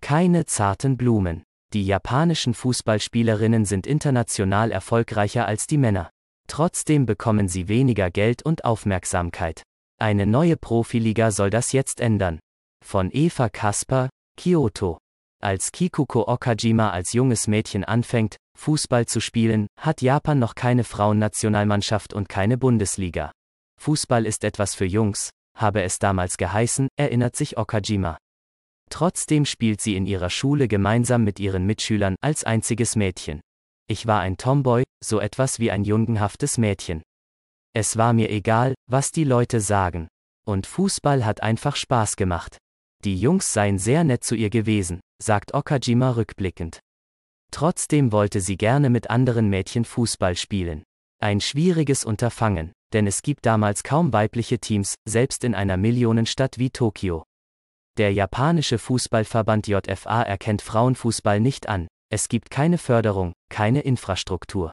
Keine zarten Blumen. Die japanischen Fußballspielerinnen sind international erfolgreicher als die Männer. Trotzdem bekommen sie weniger Geld und Aufmerksamkeit. Eine neue Profiliga soll das jetzt ändern. Von Eva Kasper, Kyoto. Als Kikuko Okajima als junges Mädchen anfängt, Fußball zu spielen, hat Japan noch keine Frauennationalmannschaft und keine Bundesliga. Fußball ist etwas für Jungs, habe es damals geheißen, erinnert sich Okajima. Trotzdem spielt sie in ihrer Schule gemeinsam mit ihren Mitschülern als einziges Mädchen. Ich war ein Tomboy, so etwas wie ein jungenhaftes Mädchen. Es war mir egal, was die Leute sagen. Und Fußball hat einfach Spaß gemacht. Die Jungs seien sehr nett zu ihr gewesen, sagt Okajima rückblickend. Trotzdem wollte sie gerne mit anderen Mädchen Fußball spielen. Ein schwieriges Unterfangen, denn es gibt damals kaum weibliche Teams, selbst in einer Millionenstadt wie Tokio. Der japanische Fußballverband JFA erkennt Frauenfußball nicht an, es gibt keine Förderung, keine Infrastruktur.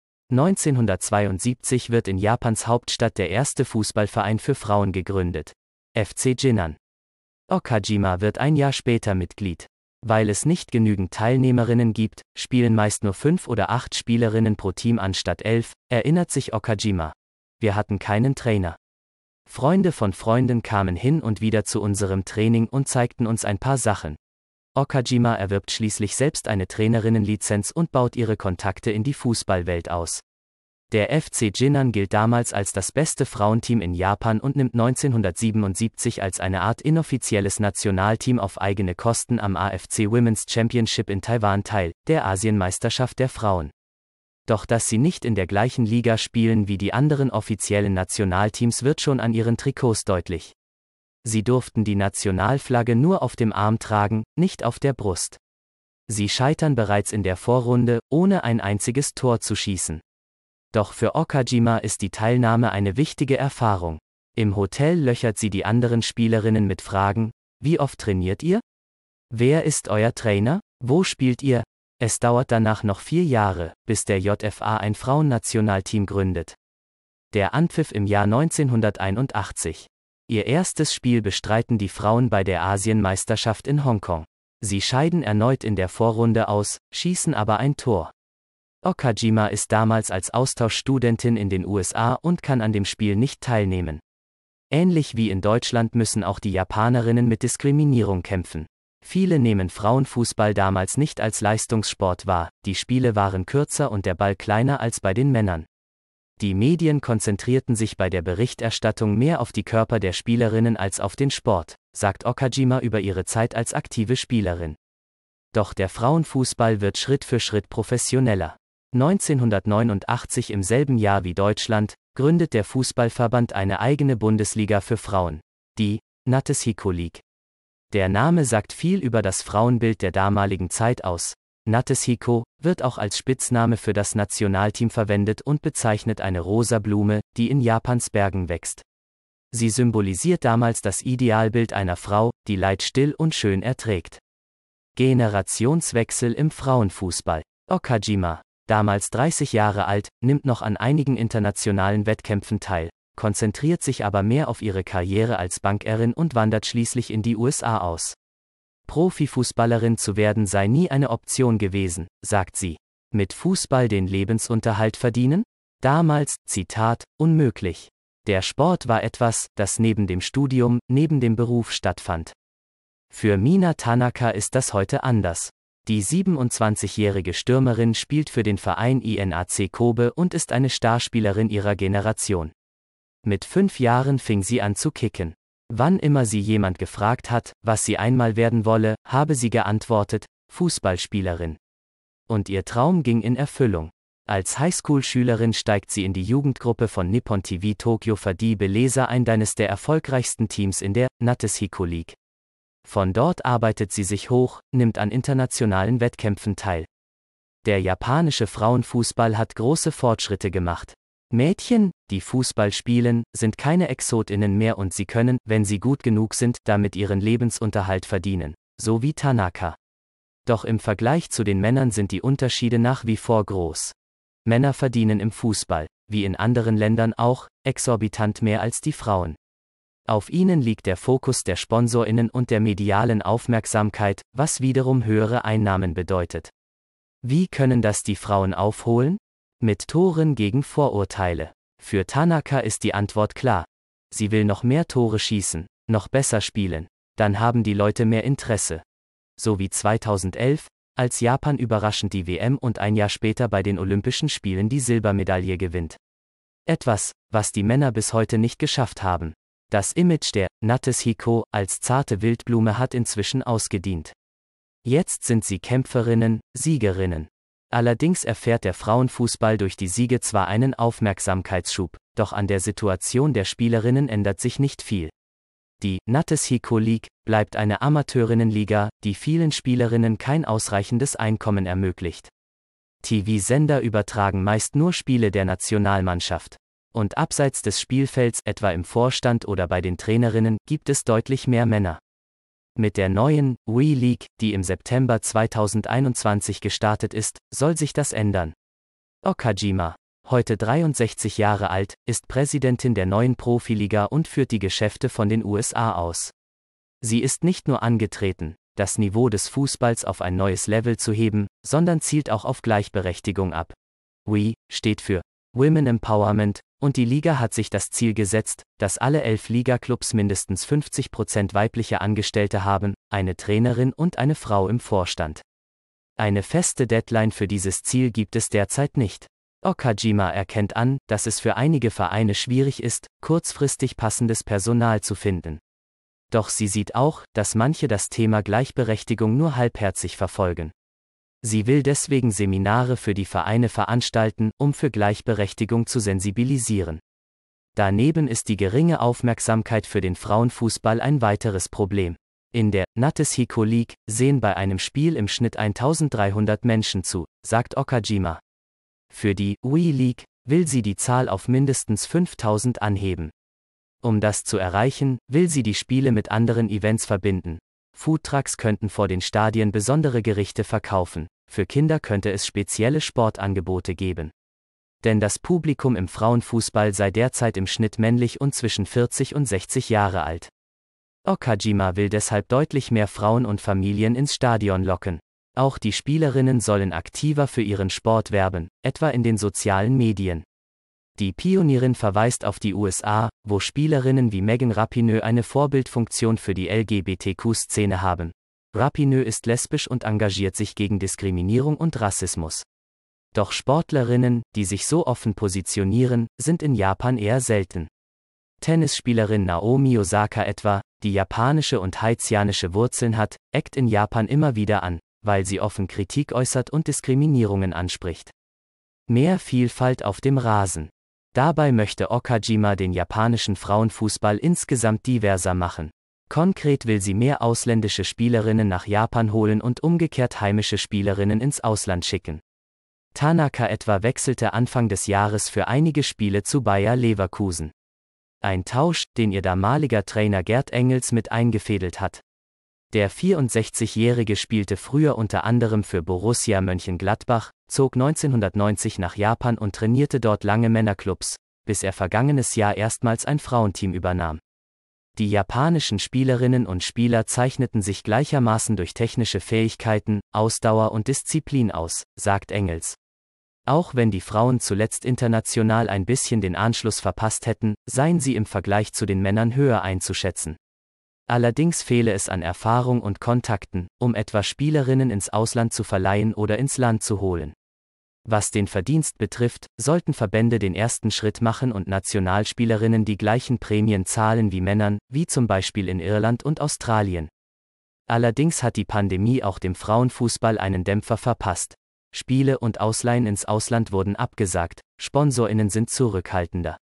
1972 wird in Japans Hauptstadt der erste Fußballverein für Frauen gegründet. FC Jinan. Okajima wird ein Jahr später Mitglied. Weil es nicht genügend Teilnehmerinnen gibt, spielen meist nur 5 oder 8 Spielerinnen pro Team anstatt 11, erinnert sich Okajima. Wir hatten keinen Trainer. Freunde von Freunden kamen hin und wieder zu unserem Training und zeigten uns ein paar Sachen. Okajima erwirbt schließlich selbst eine Trainerinnenlizenz und baut ihre Kontakte in die Fußballwelt aus. Der FC Jinan gilt damals als das beste Frauenteam in Japan und nimmt 1977 als eine Art inoffizielles Nationalteam auf eigene Kosten am AFC Women's Championship in Taiwan teil, der Asienmeisterschaft der Frauen. Doch dass sie nicht in der gleichen Liga spielen wie die anderen offiziellen Nationalteams wird schon an ihren Trikots deutlich. Sie durften die Nationalflagge nur auf dem Arm tragen, nicht auf der Brust. Sie scheitern bereits in der Vorrunde, ohne ein einziges Tor zu schießen. Doch für Okajima ist die Teilnahme eine wichtige Erfahrung. Im Hotel löchert sie die anderen Spielerinnen mit Fragen: Wie oft trainiert ihr? Wer ist euer Trainer? Wo spielt ihr? Es dauert danach noch 4 Jahre, bis der JFA ein Frauennationalteam gründet. Der Anpfiff im Jahr 1981. Ihr erstes Spiel bestreiten die Frauen bei der Asienmeisterschaft in Hongkong. Sie scheiden erneut in der Vorrunde aus, schießen aber ein Tor. Okajima ist damals als Austauschstudentin in den USA und kann an dem Spiel nicht teilnehmen. Ähnlich wie in Deutschland müssen auch die Japanerinnen mit Diskriminierung kämpfen. Viele nehmen Frauenfußball damals nicht als Leistungssport wahr, die Spiele waren kürzer und der Ball kleiner als bei den Männern. Die Medien konzentrierten sich bei der Berichterstattung mehr auf die Körper der Spielerinnen als auf den Sport, sagt Okajima über ihre Zeit als aktive Spielerin. Doch der Frauenfußball wird Schritt für Schritt professioneller. 1989, im selben Jahr wie Deutschland, gründet der Fußballverband eine eigene Bundesliga für Frauen, die Nateshiko League. Der Name sagt viel über das Frauenbild der damaligen Zeit aus. Nateshiko wird auch als Spitzname für das Nationalteam verwendet und bezeichnet eine rosa Blume, die in Japans Bergen wächst. Sie symbolisiert damals das Idealbild einer Frau, die Leid still und schön erträgt. Generationswechsel im Frauenfußball. Okajima, damals 30 Jahre alt, nimmt noch an einigen internationalen Wettkämpfen teil, konzentriert sich aber mehr auf ihre Karriere als Bankerin und wandert schließlich in die USA aus. Profifußballerin zu werden sei nie eine Option gewesen, sagt sie. Mit Fußball den Lebensunterhalt verdienen? Damals, Zitat, unmöglich. Der Sport war etwas, das neben dem Studium, neben dem Beruf stattfand. Für Mina Tanaka ist das heute anders. Die 27-jährige Stürmerin spielt für den Verein INAC Kobe und ist eine Starspielerin ihrer Generation. Mit 5 Jahren fing sie an zu kicken. Wann immer sie jemand gefragt hat, was sie einmal werden wolle, habe sie geantwortet: Fußballspielerin. Und ihr Traum ging in Erfüllung. Als Highschool-Schülerin steigt sie in die Jugendgruppe von Nippon TV Tokyo Verdi Beleza ein, eines der erfolgreichsten Teams in der Nateshiko League. Von dort arbeitet sie sich hoch, nimmt an internationalen Wettkämpfen teil. Der japanische Frauenfußball hat große Fortschritte gemacht. Mädchen, die Fußball spielen, sind keine Exotinnen mehr und sie können, wenn sie gut genug sind, damit ihren Lebensunterhalt verdienen, so wie Tanaka. Doch im Vergleich zu den Männern sind die Unterschiede nach wie vor groß. Männer verdienen im Fußball, wie in anderen Ländern auch, exorbitant mehr als die Frauen. Auf ihnen liegt der Fokus der SponsorInnen und der medialen Aufmerksamkeit, was wiederum höhere Einnahmen bedeutet. Wie können das die Frauen aufholen? Mit Toren gegen Vorurteile. Für Tanaka ist die Antwort klar. Sie will noch mehr Tore schießen, noch besser spielen. Dann haben die Leute mehr Interesse. So wie 2011, als Japan überraschend die WM und ein Jahr später bei den Olympischen Spielen die Silbermedaille gewinnt. Etwas, was die Männer bis heute nicht geschafft haben. Das Image der Natsuhiko als zarte Wildblume hat inzwischen ausgedient. Jetzt sind sie Kämpferinnen, Siegerinnen. Allerdings erfährt der Frauenfußball durch die Siege zwar einen Aufmerksamkeitsschub, doch an der Situation der Spielerinnen ändert sich nicht viel. Die Natsuhiko League bleibt eine Amateurinnenliga, die vielen Spielerinnen kein ausreichendes Einkommen ermöglicht. TV-Sender übertragen meist nur Spiele der Nationalmannschaft. Und abseits des Spielfelds, etwa im Vorstand oder bei den Trainerinnen, gibt es deutlich mehr Männer. Mit der neuen WE League, die im September 2021 gestartet ist, soll sich das ändern. Okajima, heute 63 Jahre alt, ist Präsidentin der neuen Profiliga und führt die Geschäfte von den USA aus. Sie ist nicht nur angetreten, das Niveau des Fußballs auf ein neues Level zu heben, sondern zielt auch auf Gleichberechtigung ab. WE steht für Women Empowerment, und die Liga hat sich das Ziel gesetzt, dass alle 11 Liga-Clubs mindestens 50% weibliche Angestellte haben, eine Trainerin und eine Frau im Vorstand. Eine feste Deadline für dieses Ziel gibt es derzeit nicht. Okajima erkennt an, dass es für einige Vereine schwierig ist, kurzfristig passendes Personal zu finden. Doch sie sieht auch, dass manche das Thema Gleichberechtigung nur halbherzig verfolgen. Sie will deswegen Seminare für die Vereine veranstalten, um für Gleichberechtigung zu sensibilisieren. Daneben ist die geringe Aufmerksamkeit für den Frauenfußball ein weiteres Problem. In der Natsuhiko League sehen bei einem Spiel im Schnitt 1300 Menschen zu, sagt Okajima. Für die WE League will sie die Zahl auf mindestens 5000 anheben. Um das zu erreichen, will sie die Spiele mit anderen Events verbinden. Foodtrucks könnten vor den Stadien besondere Gerichte verkaufen. Für Kinder könnte es spezielle Sportangebote geben. Denn das Publikum im Frauenfußball sei derzeit im Schnitt männlich und zwischen 40 und 60 Jahre alt. Okajima will deshalb deutlich mehr Frauen und Familien ins Stadion locken. Auch die Spielerinnen sollen aktiver für ihren Sport werben, etwa in den sozialen Medien. Die Pionierin verweist auf die USA, wo Spielerinnen wie Megan Rapinoe eine Vorbildfunktion für die LGBTQ-Szene haben. Rapinoe ist lesbisch und engagiert sich gegen Diskriminierung und Rassismus. Doch Sportlerinnen, die sich so offen positionieren, sind in Japan eher selten. Tennisspielerin Naomi Osaka etwa, die japanische und haitianische Wurzeln hat, eckt in Japan immer wieder an, weil sie offen Kritik äußert und Diskriminierungen anspricht. Mehr Vielfalt auf dem Rasen. Dabei möchte Okajima den japanischen Frauenfußball insgesamt diverser machen. Konkret will sie mehr ausländische Spielerinnen nach Japan holen und umgekehrt heimische Spielerinnen ins Ausland schicken. Tanaka etwa wechselte Anfang des Jahres für einige Spiele zu Bayer Leverkusen. Ein Tausch, den ihr damaliger Trainer Gerd Engels mit eingefädelt hat. Der 64-Jährige spielte früher unter anderem für Borussia Mönchengladbach, zog 1990 nach Japan und trainierte dort lange Männerclubs, bis er vergangenes Jahr erstmals ein Frauenteam übernahm. Die japanischen Spielerinnen und Spieler zeichneten sich gleichermaßen durch technische Fähigkeiten, Ausdauer und Disziplin aus, sagt Engels. Auch wenn die Frauen zuletzt international ein bisschen den Anschluss verpasst hätten, seien sie im Vergleich zu den Männern höher einzuschätzen. Allerdings fehle es an Erfahrung und Kontakten, um etwa Spielerinnen ins Ausland zu verleihen oder ins Land zu holen. Was den Verdienst betrifft, sollten Verbände den ersten Schritt machen und Nationalspielerinnen die gleichen Prämien zahlen wie Männern, wie zum Beispiel in Irland und Australien. Allerdings hat die Pandemie auch dem Frauenfußball einen Dämpfer verpasst. Spiele und Ausleihen ins Ausland wurden abgesagt, SponsorInnen sind zurückhaltender.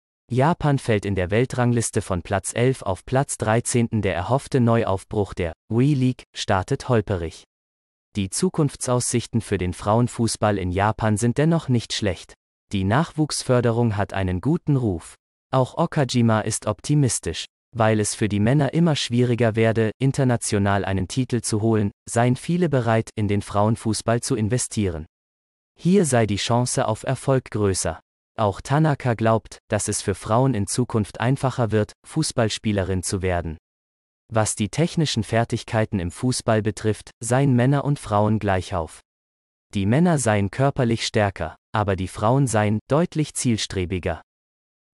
Japan fällt in der Weltrangliste von Platz 11 auf Platz 13. Der erhoffte Neuaufbruch der WE League startet holperig. Die Zukunftsaussichten für den Frauenfußball in Japan sind dennoch nicht schlecht. Die Nachwuchsförderung hat einen guten Ruf. Auch Okajima ist optimistisch. Weil es für die Männer immer schwieriger werde, international einen Titel zu holen, seien viele bereit, in den Frauenfußball zu investieren. Hier sei die Chance auf Erfolg größer. Auch Tanaka glaubt, dass es für Frauen in Zukunft einfacher wird, Fußballspielerin zu werden. Was die technischen Fertigkeiten im Fußball betrifft, seien Männer und Frauen gleich auf. Die Männer seien körperlich stärker, aber die Frauen seien deutlich zielstrebiger.